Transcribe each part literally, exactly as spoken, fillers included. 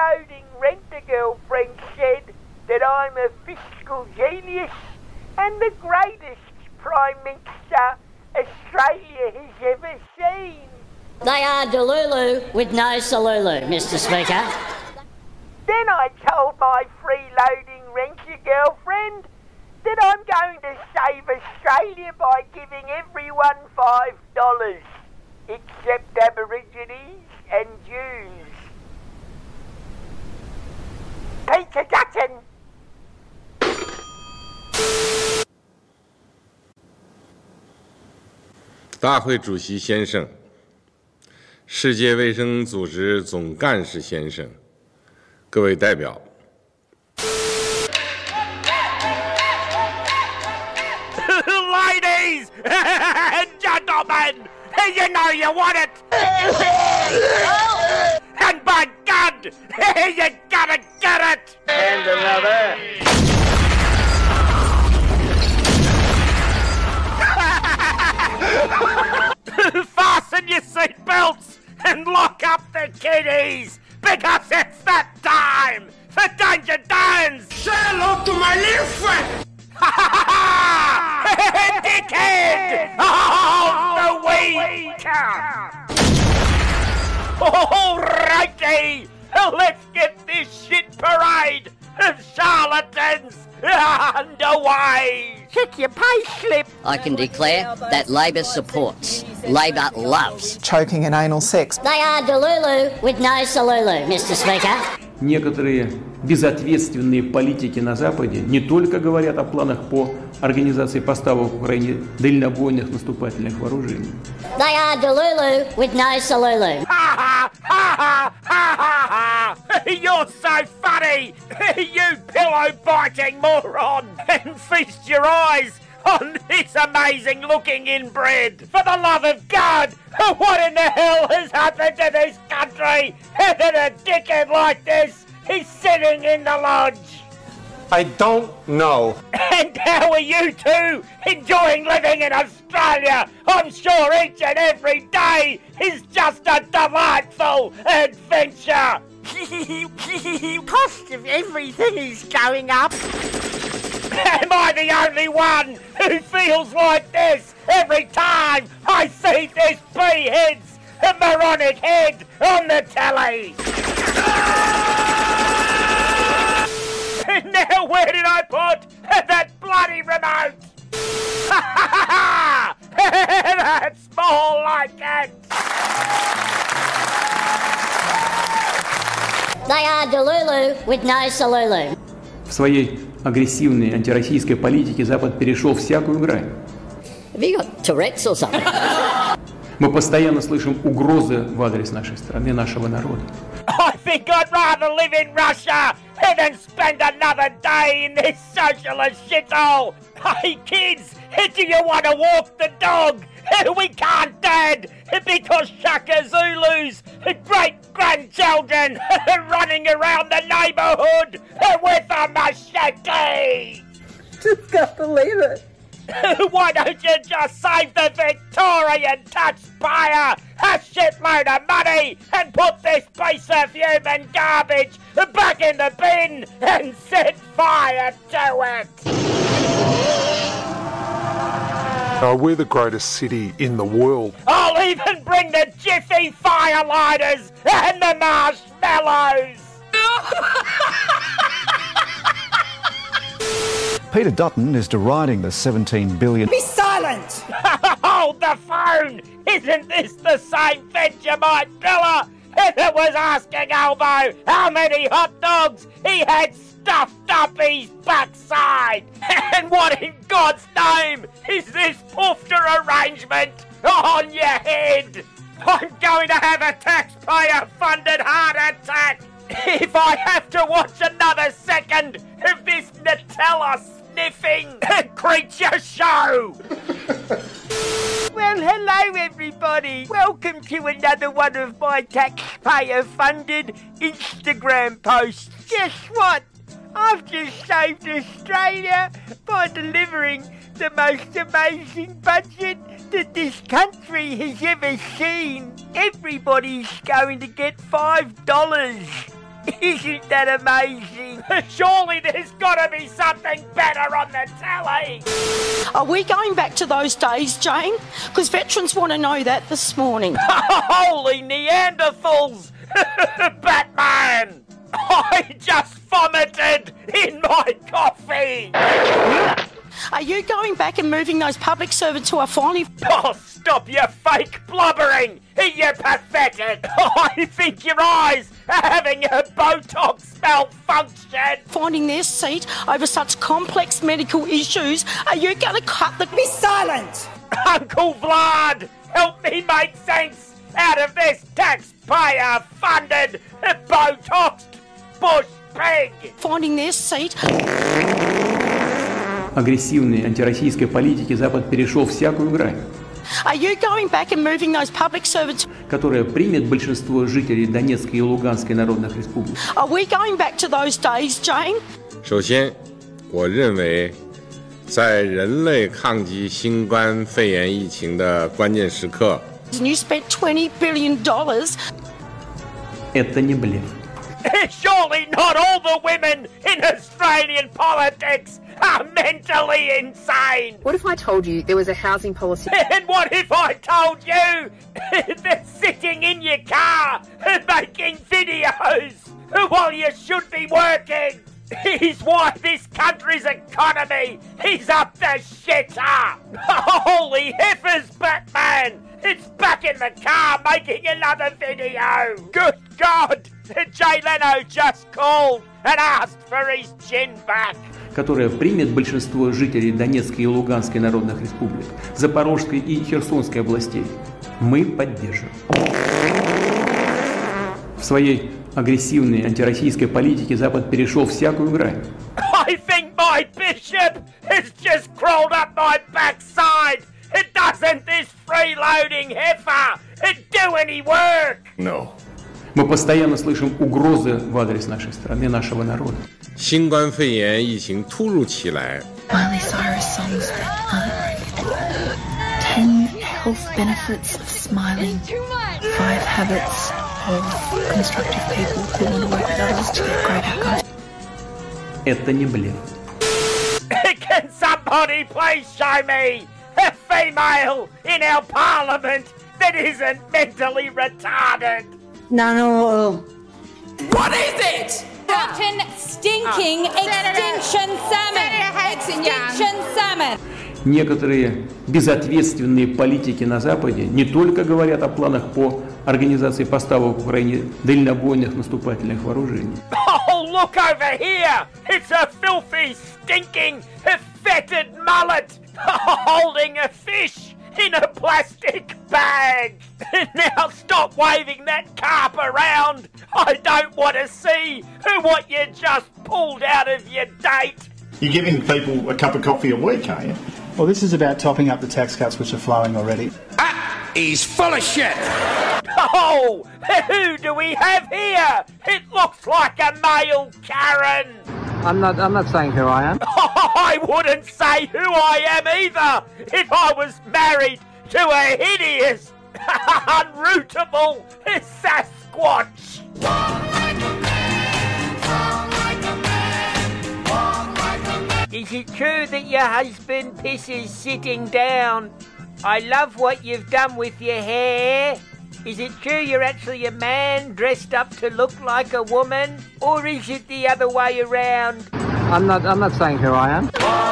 freeloading rent-a-girlfriend said that I'm a fiscal genius and the greatest Prime Minister Australia has ever seen. They are Delulu with no Salulu, Mister Speaker. Then I told my freeloading rent-a-girlfriend that I'm going to save Australia by giving everyone five dollars, except Aborigines and Jews. Peter Dutton! 大会主席先生，世界卫生组织总干事先生，各位代表。 Ladies and gentlemen, you know you want it. And by God, you gotta get it. And another. Fasten your seatbelts and lock up the kiddies, because it's that time for Danger Dan's. Say hello to my little friend. Dickhead! Oh, the week! Alrighty, let's get this shit parade of charlatans underway. Check your pay slip. I can declare that Labor supports, Labor loves choking and anal sex. They are Delulu with no Salulu, Mister Speaker. Некоторые безответственные политики на Западе не только говорят о планах по организации поставок в Украине дальнобойных наступательных вооружений. They are Delulu with no Salulu. Ha ha ha ha ha! You're so funny, you pillow-biting moron! And feast your eyes on this amazing-looking inbred. For the love of God, what in the hell has happened to this country that a dickhead like this is sitting in the lodge? I don't know. And how are you two enjoying living in Australia? I'm sure each and every day is just a delightful adventure. Cost of everything is going up. Am I the only one who feels like this every time I see this B-head's moronic head on the telly? Now where did I put that bloody remote? That's more like it. They are Delulu with no Salulu. В своей агрессивной антироссийской политике Запад перешел всякую грань. Have you got Tourette's or something? Мы постоянно слышим угрозы в адрес нашей страны, нашего народа. I think I'd rather live in Russia than spend another day in this socialist shithole. Hey kids, do you want to walk the dog? We can't, Dad, because Shaka Zulu's great-grandchildren are running around the neighbourhood with a machete. Just can't believe it. Why don't you just save the Victorian taxpayer a shitload of money and put this piece of human garbage back in the bin and set fire to it? Uh, we're the greatest city in the world. I'll even bring the Jiffy firelighters and the marshmallows. Peter Dutton is deriding the seventeen billion... Be silent! Hold the phone! Isn't this the same Vegemite fella that was asking Albo how many hot dogs he had stuffed up his backside? And what in God's name is this poofter arrangement on your head? I'm going to have a taxpayer-funded heart attack if I have to watch another second of this Nutella sniffing creature show. Well, hello everybody. Welcome to another one of my taxpayer-funded Instagram posts. Guess what? I've just saved Australia by delivering the most amazing budget that this country has ever seen. Everybody's going to get five dollars. Isn't that amazing? Surely there's gotta be something better on the telly! Are we going back to those days, Jane? Because veterans want to know that this morning. Holy Neanderthals! Batman! I just vomited in my coffee! Are you going back and moving those public servants who are finally... Oh, stop your fake blubbering! You're pathetic! I think your eyes are having a Botox malfunction! finding their seat over such complex medical issues? Are you going to cut the... Be silent! Uncle Vlad, help me make sense out of this taxpayer-funded, Botoxed bush pig! Finding their seat... агрессивной антироссийской политики Запад перешел всякую грань, Are you going back and moving those public servants? которая примет большинство жителей Донецкой и Луганской народных республик. Are we going back to those days, Jane? 首先，我认为，在人类抗击新冠肺炎疫情的关键时刻， You spent twenty billion dollars. Это не блеф. Surely not all the women in Australian politics are mentally insane! What if I told you there was a housing policy? And what if I told you that sitting in your car making videos while you should be working is why this country's economy is up the shitter? Holy heifers, Batman! It's back in the car making another video! Good God! Jay Leno just called and asked for his chin back! Которая примет большинство жителей Донецкой и Луганской народных республик, Запорожской и Херсонской областей. Мы поддержим. В своей агрессивной антироссийской политике Запад перешел всякую грань. I think my bishop has just crawled up my backside! It doesn't this freeloading heifer do any work? No. Мы постоянно слышим угрозы в адрес нашей страны, нашего народа. 新冠肺炎疫情突如其来。 Miley Cyrus songs that are ten health benefits of smiling, five habits of constructive people who want to work with others to get great outcomes. Это не блеф. Can somebody please show me a female in our parliament that isn't mentally retarded? No, no. What is it? Rotten, stinking extinction salmon! Extinction salmon! Некоторые безответственные политики на Западе не только говорят о планах по организации поставок в Украине дальнобойных наступательных вооружений. Oh, look over here! It's a filthy, stinking, fetid mullet holding a fish in a plastic bag. Now stop waving that carp around. I don't want to see what you just pulled out of your date. You're giving people a cup of coffee a week, are you? Well, this is about topping up the tax cuts which are flowing already. Ah, he's full of shit. Oh, who do we have here? It looks like a male Karen. I'm not, I'm not saying who I am. I wouldn't say who I am either if I was married to a hideous, unrootable Sasquatch. Is it true that your husband pisses sitting down? I love what you've done with your hair. Is it true you're actually a man dressed up to look like a woman? Or is it the other way around? I'm not, I'm not saying who I am.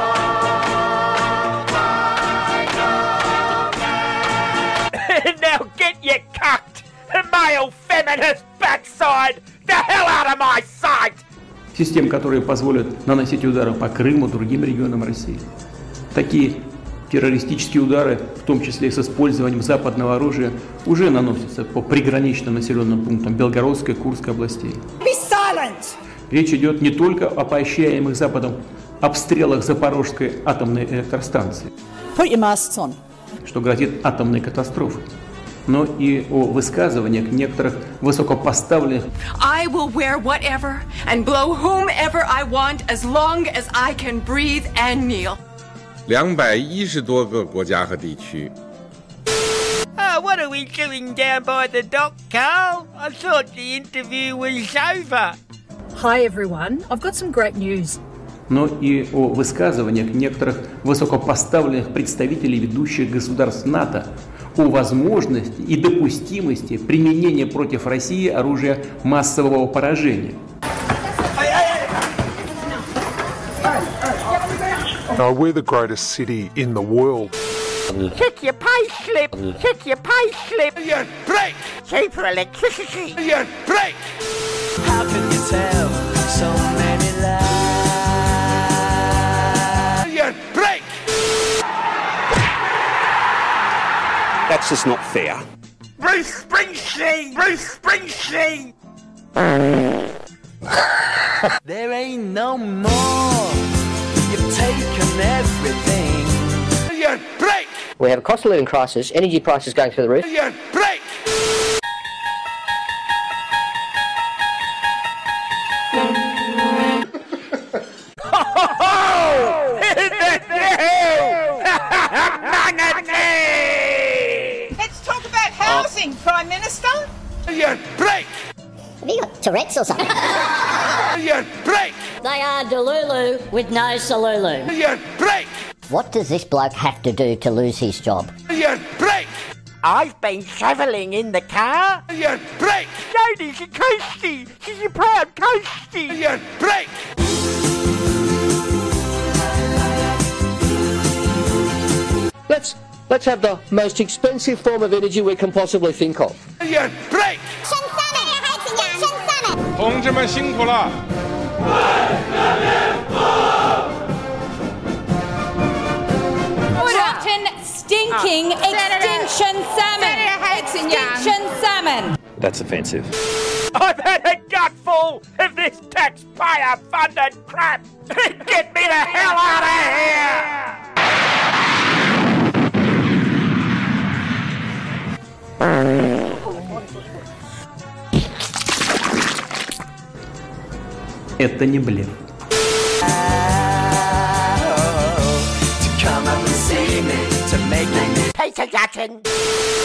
Now get your cucked, male feminist backside the hell out of my sight! Систем, которые позволят наносить удары по Крыму, другим регионам России. Такие террористические удары, в том числе и с использованием западного оружия, уже наносятся по приграничным населенным пунктам Белгородской и Курской областей. Be silent! Речь идет не только о поощряемых Западом обстрелах Запорожской атомной электростанции, Put your masks on. что грозит атомной катастрофой, но и о высказываниях некоторых высокопоставленных. I will wear whatever and blow whomever I want as long as I can breathe and kneel. 两百一十多个国家和地区。 Oh, what are we doing down by the dock, Carl? I thought the interview was over. Hi everyone, I've got some great news. Но и о высказываниях некоторых высокопоставленных представителей ведущих государств НАТО о возможности и допустимости применения против России оружия массового поражения. Uh, we're the greatest city in the world. Check your pay slip. Check your pay slip. Million break. Cheaper electricity. Million break. How can you tell so many lies? Million break. That's just not fair. Bruce Springsteen. Bruce Springsteen. There ain't no more. You've taken everything. Million break. We have a cost of living crisis, energy prices going through the roof. Million break. Let's talk about housing, Prime Minister. Million break. Have you got Tourette's or something? Million break. They are Delulu with no Salulu. Million break. What does this bloke have to do to lose his job? Million break. I've been travelling in the car. Million break. Jodie's a coastie. She's a proud coastie. Million break. Let's let's have the most expensive form of energy we can possibly think of. Million break. 同志们辛苦了。 Rotten, stinking extinction salmon. Extinction salmon. That's offensive. I've had a gutful of this taxpayer-funded crap. Get me the hell out of here! Это не блеф. To come up and see me, to make me Peter Jackson.